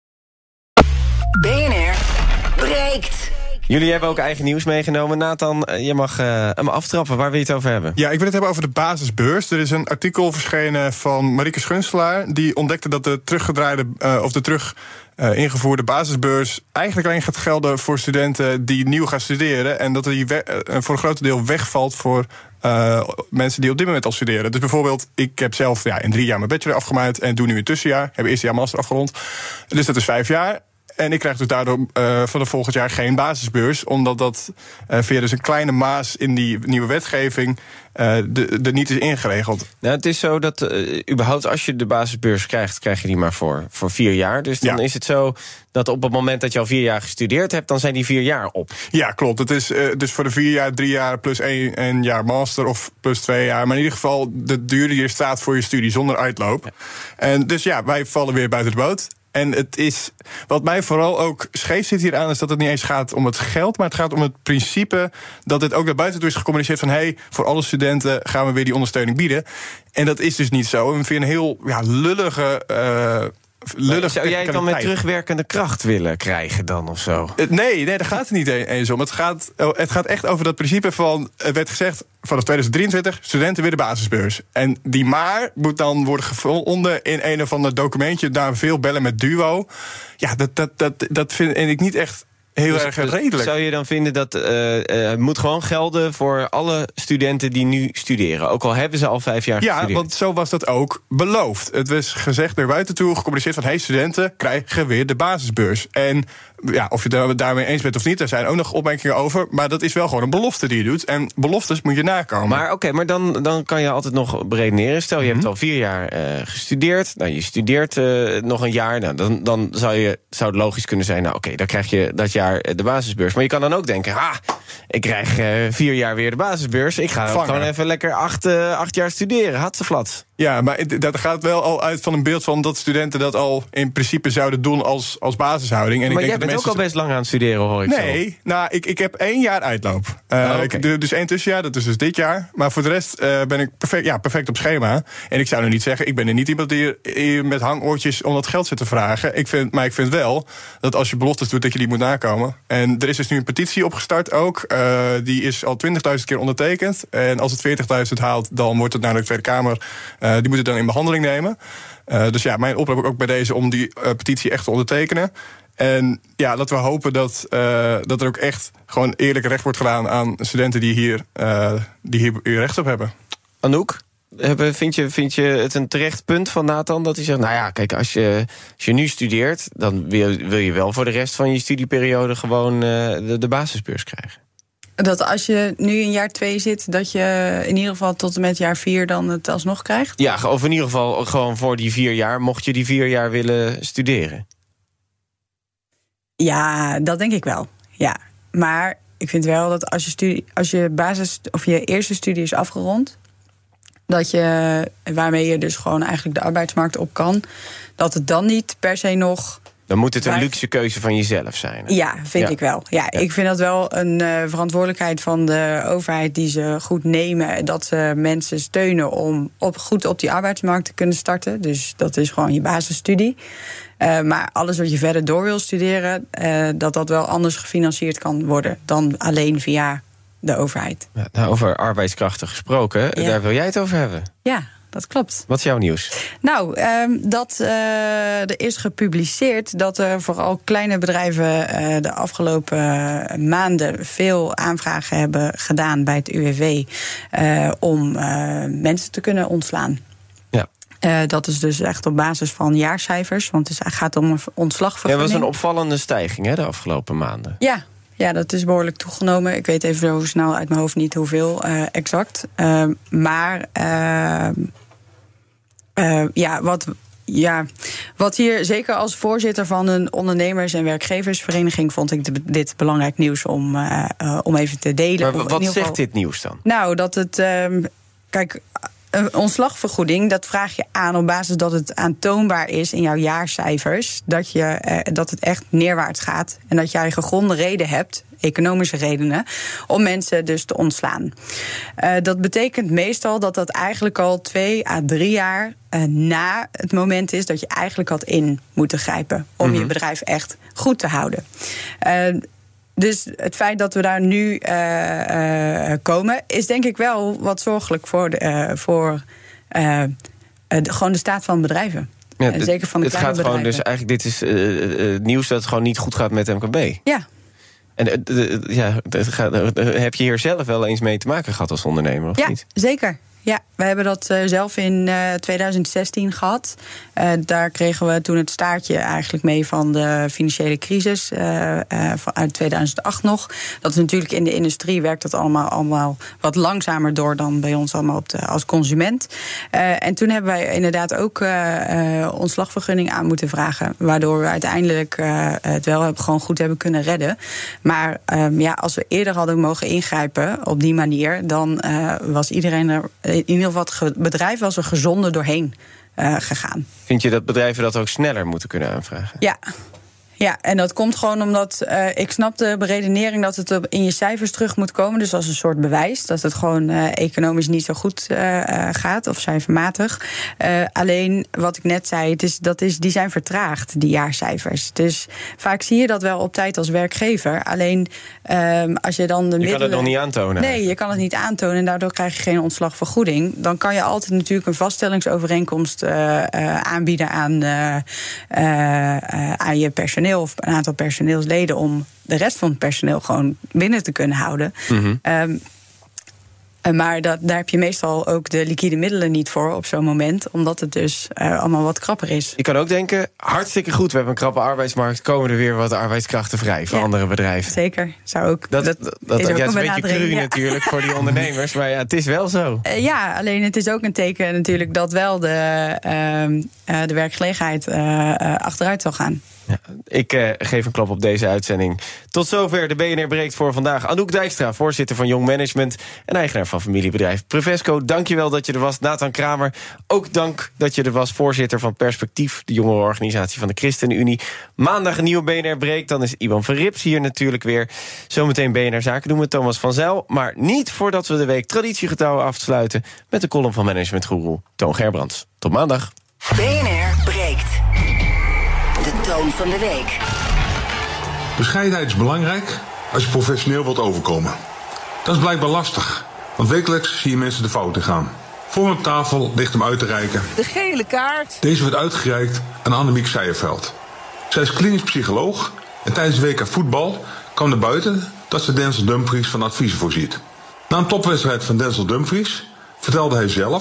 B N R breekt. Jullie hebben ook eigen nieuws meegenomen. Nathan, je mag uh, hem aftrappen. Waar wil je het over hebben? Ja, ik wil het hebben over de basisbeurs. Er is een artikel verschenen van Marieke Schunstelaar. Die ontdekte dat de teruggedraaide uh, of de terug uh, ingevoerde basisbeurs eigenlijk alleen gaat gelden voor studenten die nieuw gaan studeren. En dat die we- uh, voor een groot deel wegvalt voor uh, mensen die op dit moment al studeren. Dus bijvoorbeeld, ik heb zelf ja, in drie jaar mijn bachelor afgemaakt en doe nu een tussenjaar. Heb eerste jaar master afgerond. Dus dat is vijf jaar. En ik krijg dus daardoor uh, van de volgend jaar geen basisbeurs. Omdat dat uh, via dus een kleine maas in die nieuwe wetgeving uh, de, de niet is ingeregeld. Nou, het is zo dat uh, überhaupt als je de basisbeurs krijgt, krijg je die maar voor, voor vier jaar. Dus dan ja. is het zo dat op het moment dat je al vier jaar gestudeerd hebt, dan zijn die vier jaar op. Ja, klopt. Het is uh, dus voor de vier jaar, drie jaar plus één, één jaar master of plus twee jaar. Maar in ieder geval de duur die er staat voor je studie zonder uitloop. Ja. En dus ja, wij vallen weer buiten de boot. En het is, wat mij vooral ook scheef zit hieraan, is dat het niet eens gaat om het geld, maar het gaat om het principe dat het ook naar buiten toe is gecommuniceerd van, hé, hey, voor alle studenten gaan we weer die ondersteuning bieden. En dat is dus niet zo. En we vinden een heel ja, lullige. Uh, Lullig, zou jij het dan met terugwerkende kracht willen krijgen dan of zo? Nee, nee, daar gaat het niet eens om. Het gaat, het gaat echt over dat principe van, er werd gezegd, vanaf tweeduizend drieëntwintig, studenten weer de basisbeurs. En die maar moet dan worden gevonden in een of ander documentje, daar veel bellen met Duo. Ja, dat, dat, dat, dat vind ik niet echt heel dus, erg redelijk. Zou je dan vinden dat uh, uh, het moet gewoon gelden voor alle studenten die nu studeren? Ook al hebben ze al vijf jaar ja, gestudeerd. Ja, want zo was dat ook beloofd. Het was gezegd naar buiten toe, gecommuniceerd van, hey, studenten krijgen weer de basisbeurs. En ja, of je het daarmee eens bent of niet, daar zijn ook nog opmerkingen over. Maar dat is wel gewoon een belofte die je doet. En beloftes moet je nakomen. Maar oké, okay, maar dan, dan kan je altijd nog beredeneren. Stel, je mm-hmm. hebt al vier jaar uh, gestudeerd. Nou, je studeert uh, nog een jaar. Nou, dan, dan zou, je, zou het logisch kunnen zijn, nou oké, okay, dan krijg je dat jaar de basisbeurs. Maar je kan dan ook denken, ha, ik krijg uh, vier jaar weer de basisbeurs. Ik ga gewoon even lekker acht, uh, acht jaar studeren. Hatseflat. Ja, maar dat gaat wel al uit van een beeld van dat studenten dat al in principe zouden doen als, als basishouding. En maar ik jij denk bent ook al best lang aan het studeren, hoor ik. Nee, zo. nou, ik, ik heb één jaar uitloop. Uh, oh, okay. ik, dus één tussenjaar, dat is dus dit jaar. Maar voor de rest uh, ben ik perfect, ja, perfect op schema. En ik zou nu niet zeggen, ik ben er niet iemand die hier met hangoortjes om dat geld zit te vragen. Ik vind, maar ik vind wel dat als je beloftes doet, dat je die moet nakomen. En er is dus nu een petitie opgestart ook. Uh, die is al twintigduizend keer ondertekend. En als het veertigduizend haalt, dan wordt het naar de Tweede Kamer. Uh, die moet het dan in behandeling nemen. Uh, dus ja, mijn oproep ook bij deze om die uh, petitie echt te ondertekenen. En ja, dat we hopen dat, uh, dat er ook echt gewoon eerlijk recht wordt gedaan aan studenten die hier, uh, die hier recht op hebben. Anouk, hebben, vind, je, vind je het een terecht punt van Nathan dat hij zegt, nou ja, kijk, als je, als je nu studeert, dan wil, wil je wel voor de rest van je studieperiode gewoon uh, de, de basisbeurs krijgen? Dat als je nu in jaar twee zit, dat je in ieder geval tot en met jaar vier dan het alsnog krijgt? Ja, of in ieder geval gewoon voor die vier jaar, mocht je die vier jaar willen studeren. Ja, dat denk ik wel. Ja, maar ik vind wel dat als je studie, als je basis of je eerste studie is afgerond, dat je waarmee je dus gewoon eigenlijk de arbeidsmarkt op kan, dat het dan niet per se nog. Dan moet het een maar, luxe keuze van jezelf zijn. Hè? Ja, vind ja. ik wel. Ja, ja, ik vind dat wel een uh, verantwoordelijkheid van de overheid die ze goed nemen. Dat ze mensen steunen om op, goed op die arbeidsmarkt te kunnen starten. Dus dat is gewoon je basisstudie. Uh, maar alles wat je verder door wil studeren, uh, dat dat wel anders gefinancierd kan worden dan alleen via de overheid. Ja, nou, over arbeidskrachten gesproken, ja. Daar wil jij het over hebben. Ja, dat klopt. Wat is jouw nieuws? Nou, um, dat uh, er is gepubliceerd dat er vooral kleine bedrijven uh, de afgelopen uh, maanden veel aanvragen hebben gedaan bij het U W V uh, om uh, mensen te kunnen ontslaan. Ja. Uh, dat is dus echt op basis van jaarcijfers, want het gaat om een ontslagvergunning. Ja, dat was een opvallende stijging hè, de afgelopen maanden. Ja. Ja, dat is behoorlijk toegenomen. Ik weet even zo snel uit mijn hoofd niet hoeveel uh, exact. Uh, maar uh, uh, ja, wat, ja, wat hier, zeker als voorzitter van een ondernemers- en werkgeversvereniging, vond ik dit belangrijk nieuws om, uh, uh, om even te delen. Maar wat zegt geval, dit nieuws dan? Nou, dat het. Uh, kijk. Een ontslagvergoeding, dat vraag je aan op basis dat het aantoonbaar is in jouw jaarcijfers, dat, je, eh, dat het echt neerwaarts gaat en dat jij gegronde reden hebt, economische redenen, om mensen dus te ontslaan. Uh, dat betekent meestal dat dat eigenlijk al twee à drie jaar uh, na het moment is dat je eigenlijk had in moeten grijpen om mm-hmm. je bedrijf echt goed te houden. Uh, Dus het feit dat we daar nu uh, uh, komen, is denk ik wel wat zorgelijk voor, de, uh, voor uh, de, gewoon de staat van bedrijven. Ja, uh, zeker van de het kleine gaat gewoon bedrijven. dus eigenlijk, dit is uh, uh, nieuws dat het gewoon niet goed gaat met M K B. Ja. En uh, uh, ja, het gaat, uh, heb je hier zelf wel eens mee te maken gehad als ondernemer, of ja, niet? Zeker. Ja, we hebben dat uh, zelf in uh, twintig zestien gehad. Uh, daar kregen we toen het staartje eigenlijk mee van de financiële crisis uh, uh, uit tweeduizend acht nog. Dat is natuurlijk in de industrie werkt dat allemaal, allemaal wat langzamer door dan bij ons allemaal op de, als consument. Uh, en toen hebben wij inderdaad ook uh, uh, ontslagvergunning aan moeten vragen, waardoor we uiteindelijk uh, het wel gewoon goed hebben kunnen redden. Maar um, ja, als we eerder hadden mogen ingrijpen op die manier, dan uh, was iedereen er. In ieder geval het bedrijf was er gezonder doorheen uh, gegaan. Vind je dat bedrijven dat ook sneller moeten kunnen aanvragen? Ja. Ja, en dat komt gewoon omdat uh, ik snap de beredenering dat het in je cijfers terug moet komen. Dus als een soort bewijs dat het gewoon uh, economisch niet zo goed uh, uh, gaat of cijfermatig. Uh, alleen wat ik net zei, het is, dat is, die zijn vertraagd, die jaarcijfers. Dus vaak zie je dat wel op tijd als werkgever. Alleen um, als je dan de je middelen... kan het nog niet aantonen. Nee, je kan het niet aantonen en daardoor krijg je geen ontslagvergoeding. Dan kan je altijd natuurlijk een vaststellingsovereenkomst uh, uh, aanbieden aan, uh, uh, uh, aan je personeel of een aantal personeelsleden om de rest van het personeel gewoon binnen te kunnen houden. Mm-hmm. Um, maar dat, daar heb je meestal ook de liquide middelen niet voor op zo'n moment, omdat het dus uh, allemaal wat krapper is. Je kan ook denken, hartstikke goed, we hebben een krappe arbeidsmarkt, komen er weer wat arbeidskrachten vrij voor ja, andere bedrijven. Zeker, zou ook. Dat, dat, dat, is dat ook ja, het een is een beetje cru ja. natuurlijk voor die ondernemers, maar ja, het is wel zo. Uh, ja, alleen het is ook een teken natuurlijk dat wel de, uh, uh, de werkgelegenheid uh, uh, achteruit zal gaan. Ja, ik uh, geef een klap op deze uitzending. Tot zover de B N R Breekt voor vandaag. Anouk Dijkstra, voorzitter van Young Management en eigenaar van familiebedrijf Prevesco. Dankjewel dat je er was. Nathan Kramer, ook dank dat je er was. Voorzitter van Perspectief, de jongerenorganisatie van de ChristenUnie. Maandag een nieuwe B N R Breekt. Dan is Iwan Verrips hier natuurlijk weer. Zometeen B N R Zaken doen met Thomas van Zijl. Maar niet voordat we de week traditiegetrouw afsluiten met de column van managementgoeroe Toon Gerbrands. Tot maandag. B N R Breekt. De toon van de week. Bescheidenheid is belangrijk als je professioneel wilt overkomen. Dat is blijkbaar lastig, want wekelijks zie je mensen de fout in gaan. Voor me op tafel ligt hem uit te reiken. De gele kaart. Deze wordt uitgereikt aan Annemiek Seijerveld. Zij is klinisch psycholoog en tijdens de W K voetbal kwam naar buiten dat ze Denzel Dumfries van adviezen voorziet. Na een topwedstrijd van Denzel Dumfries vertelde hij zelf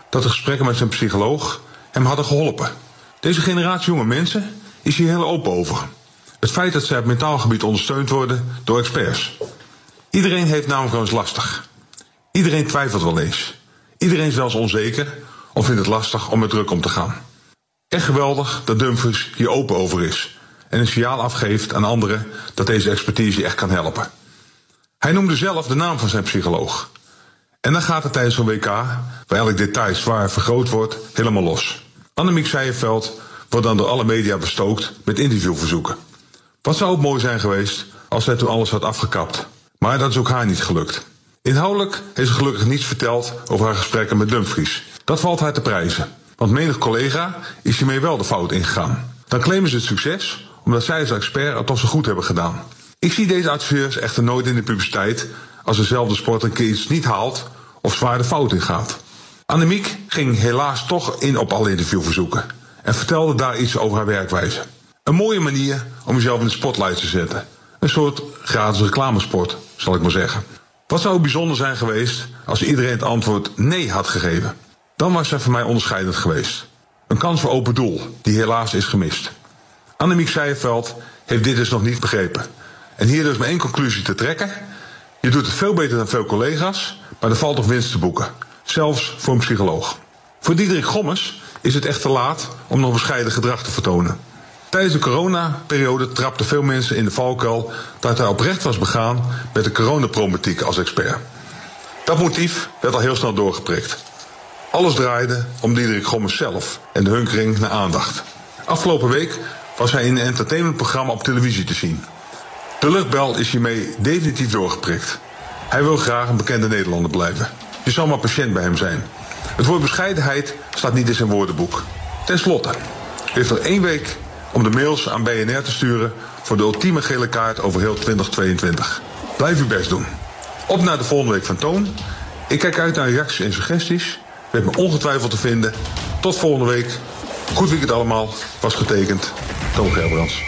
dat de gesprekken met zijn psycholoog hem hadden geholpen. Deze generatie jonge mensen is hier heel open over. Het feit dat zij op mentaal gebied ondersteund worden door experts. Iedereen heeft namelijk wel eens lastig. Iedereen twijfelt wel eens. Iedereen is wel eens onzeker of vindt het lastig om met druk om te gaan. Echt geweldig dat Dumfries hier open over is en een signaal afgeeft aan anderen dat deze expertise echt kan helpen. Hij noemde zelf de naam van zijn psycholoog. En dan gaat het tijdens zo'n W K, waar elk detail zwaar vergroot wordt, helemaal los. Annemiek Seijenveld wordt dan door alle media bestookt met interviewverzoeken. Wat zou ook mooi zijn geweest als zij toen alles had afgekapt. Maar dat is ook haar niet gelukt. Inhoudelijk heeft ze gelukkig niets verteld over haar gesprekken met Dumfries. Dat valt haar te prijzen, want menig collega is hiermee wel de fout ingegaan. Dan claimen ze het succes, omdat zij als expert het toch zo goed hebben gedaan. Ik zie deze adviseurs echter nooit in de publiciteit als dezelfde sport een keer iets niet haalt of zwaar de fout ingaat. Annemiek ging helaas toch in op alle interviewverzoeken en vertelde daar iets over haar werkwijze. Een mooie manier om jezelf in de spotlight te zetten. Een soort gratis reclamesport, zal ik maar zeggen. Wat zou bijzonder zijn geweest als iedereen het antwoord nee had gegeven? Dan was zij voor mij onderscheidend geweest. Een kans voor open doel, die helaas is gemist. Annemiek Seijenveld heeft dit dus nog niet begrepen. En hier dus maar één conclusie te trekken. Je doet het veel beter dan veel collega's, maar er valt nog winst te boeken. Zelfs voor een psycholoog. Voor Diederik Gommers is het echt te laat om nog bescheiden gedrag te vertonen. Tijdens de coronaperiode trapten veel mensen in de valkuil dat hij oprecht was begaan met de coronaproblematiek als expert. Dat motief werd al heel snel doorgeprikt. Alles draaide om Diederik Gommers zelf en de hunkering naar aandacht. Afgelopen week was hij in een entertainmentprogramma op televisie te zien. De luchtbel is hiermee definitief doorgeprikt. Hij wil graag een bekende Nederlander blijven. Je zal maar patiënt bij hem zijn. Het woord bescheidenheid staat niet in zijn woordenboek. Ten slotte, u heeft er één week om de mails aan B N R te sturen voor de ultieme gele kaart over heel twintig tweeëntwintig. Blijf uw best doen. Op naar de volgende week van Toon. Ik kijk uit naar reacties en suggesties. Weet me ongetwijfeld te vinden. Tot volgende week. Goed weekend allemaal. Was getekend. Toon Gerbrands.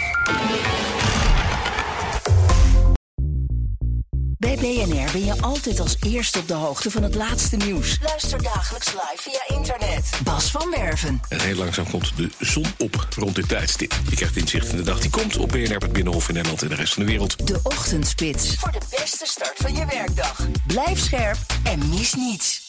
Bij B N R ben je altijd als eerste op de hoogte van het laatste nieuws. Luister dagelijks live via internet. Bas van Werven. En heel langzaam komt de zon op rond dit tijdstip. Je krijgt inzicht in de dag die komt op B N R, het Binnenhof in Nederland en de rest van de wereld. De Ochtendspits. Voor de beste start van je werkdag. Blijf scherp en mis niets.